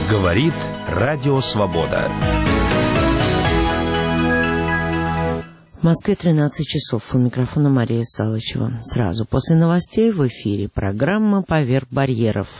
Говорит Радио Свобода. В Москве 13 часов. У микрофона Мария Салычева. Сразу после новостей в эфире программа «Поверх барьеров».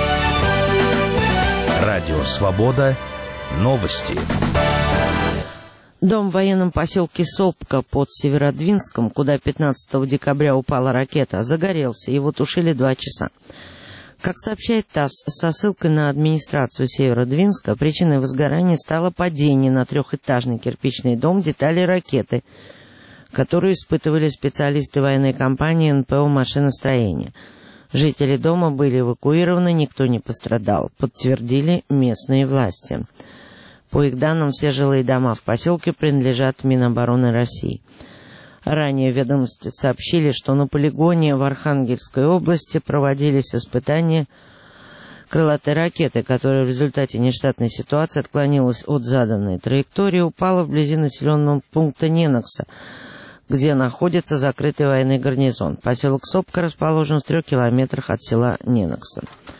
Радио Свобода. Новости. Дом в военном поселке Сопка под Северодвинском, куда 15 декабря упала ракета, загорелся. Его тушили 2 часа. Как сообщает ТАСС, со ссылкой на администрацию Северодвинска, причиной возгорания стало падение на 3-этажный кирпичный дом деталей ракеты, которую испытывали специалисты военной компании НПО «Машиностроение». Жители дома были эвакуированы, никто не пострадал, подтвердили местные власти. По их данным, все жилые дома в поселке принадлежат Минобороны России. Ранее в ведомстве сообщили, что на полигоне в Архангельской области проводились испытания крылатой ракеты, которая в результате нештатной ситуации отклонилась от заданной траектории и упала вблизи населенного пункта Ненокса, где находится закрытый военный гарнизон. Поселок Сопка расположен в 3 километрах от села Ненокса.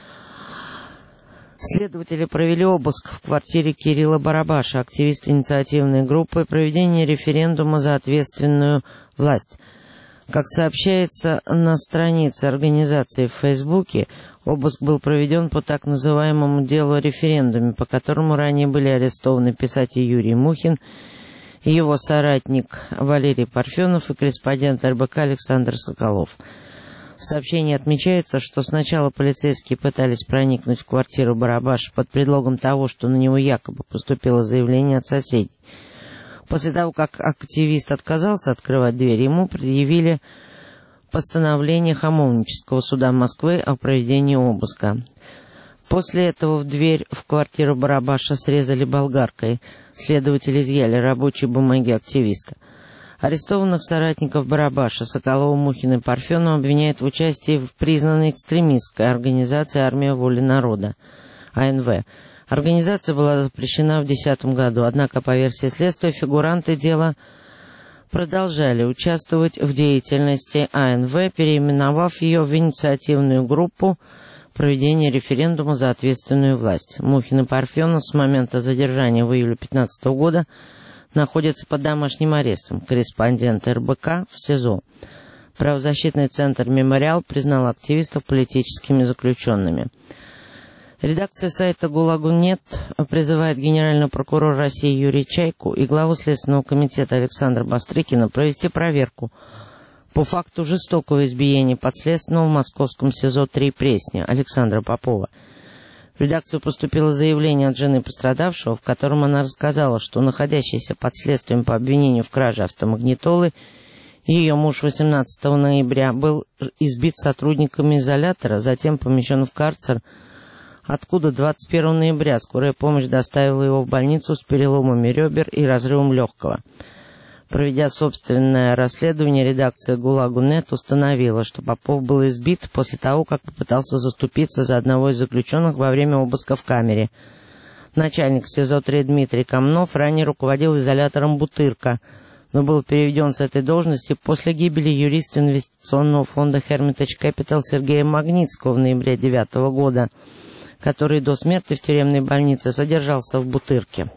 Следователи провели обыск в квартире Кирилла Барабаша, активиста инициативной группы проведения референдума за ответственную власть. Как сообщается на странице организации в Фейсбуке, обыск был проведен по так называемому делу о референдуме, по которому ранее были арестованы писатель Юрий Мухин, его соратник Валерий Парфенов и корреспондент РБК Александр Соколов. В сообщении отмечается, что сначала полицейские пытались проникнуть в квартиру Барабаша под предлогом того, что на него якобы поступило заявление от соседей. После того, как активист отказался открывать дверь, ему предъявили постановление Хамовнического суда Москвы о проведении обыска. После этого в дверь в квартиру Барабаша срезали болгаркой. Следователи изъяли рабочие бумаги активиста. Арестованных соратников Барабаша, Соколова, Мухина и Парфенова обвиняют в участии в признанной экстремистской организации «Армия воли народа» АНВ. Организация была запрещена в 2010 году, однако, по версии следствия, фигуранты дела продолжали участвовать в деятельности АНВ, переименовав ее в инициативную группу проведения референдума за ответственную власть. Мухин и Парфенов с момента задержания в июле 2015 года находится под домашним арестом. Корреспондент РБК в СИЗО. Правозащитный центр «Мемориал» признал активистов политическими заключенными. Редакция сайта «ГУЛАГу.нет» призывает генерального прокурора России Юрия Чайку и главу Следственного комитета Александра Бастрыкина провести проверку по факту жестокого избиения подследственного в московском СИЗО-3 Пресня Александра Попова. В редакцию поступило заявление от жены пострадавшего, в котором она рассказала, что находящийся под следствием по обвинению в краже автомагнитолы ее муж 18 ноября был избит сотрудниками изолятора, затем помещен в карцер, откуда 21 ноября скорая помощь доставила его в больницу с переломами ребер и разрывом легкого. Проведя собственное расследование, редакция «ГУЛАГу.нет» установила, что Попов был избит после того, как попытался заступиться за одного из заключенных во время обыска в камере. Начальник СИЗО-3 Дмитрий Комнов ранее руководил изолятором «Бутырка», но был переведен с этой должности после гибели юриста инвестиционного фонда Hermitage Capital Сергея Магнитского в ноябре 2009 года, который до смерти в тюремной больнице содержался в «Бутырке».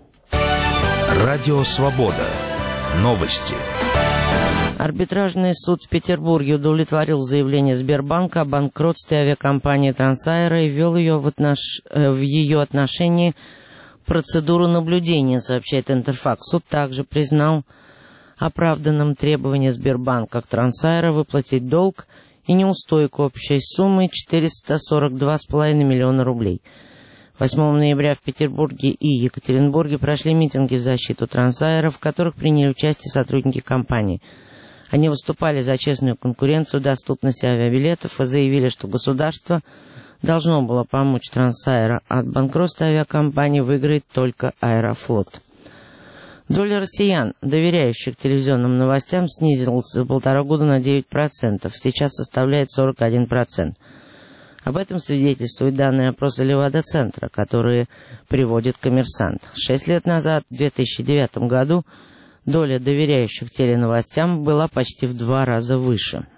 Радио Свобода. Новости. Арбитражный суд в Петербурге удовлетворил заявление Сбербанка о банкротстве авиакомпании «Трансаэро» и ввел в ее отношении процедуру наблюдения, сообщает Интерфакс. Суд также признал оправданным требование Сбербанка к «Трансаэро» выплатить долг и неустойку общей суммой 442,5 миллиона рублей. 8 ноября в Петербурге и Екатеринбурге прошли митинги в защиту «Трансаэро», в которых приняли участие сотрудники компании. Они выступали за честную конкуренцию доступности авиабилетов и заявили, что государство должно было помочь «Трансаэро». От банкротства авиакомпании выиграет только «Аэрофлот». Доля россиян, доверяющих телевизионным новостям, снизилась за 1,5 года на 9%, сейчас составляет 41%. Об этом свидетельствуют данные опроса Левада-центра, которые приводит «Коммерсант». 6 лет назад, в 2009 году, доля доверяющих теленовостям была почти в 2 раза выше.